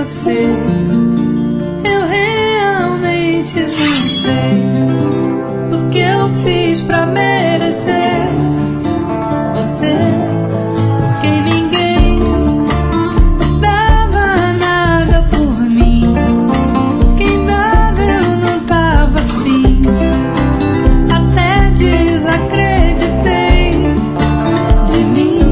você. Eu realmente não sei o que eu fiz pra merecer você. Porque ninguém dava nada por mim. Quem dava eu não tava afim. Até desacreditei de mim.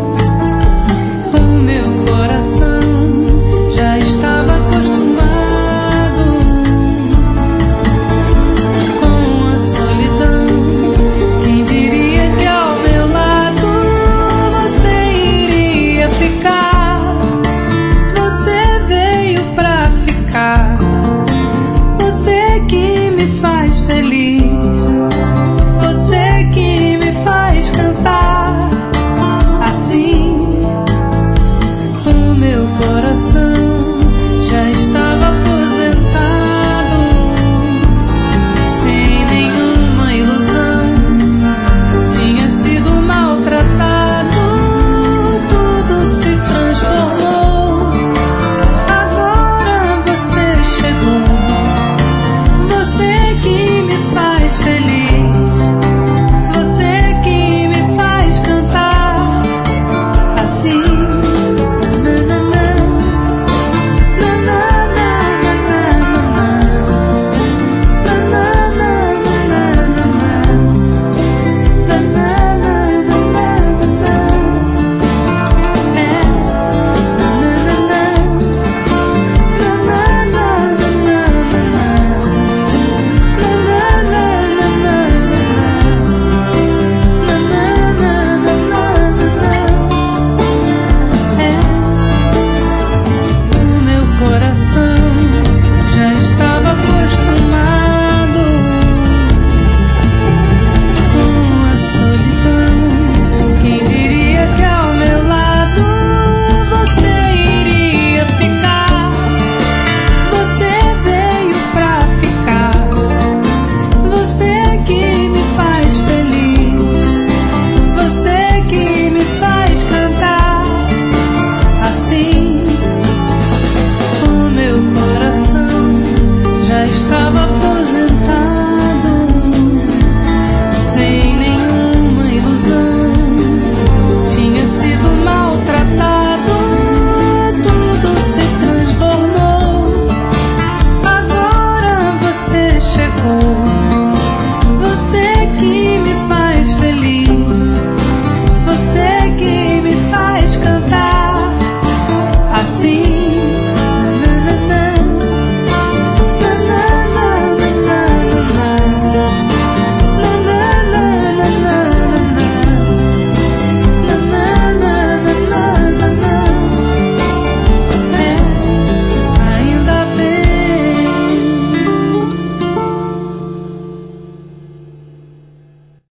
O meu coração já estava acostumado com a solidão. Quem diria que ao meu lado você iria ficar? Você veio pra ficar. Você que me faz feliz.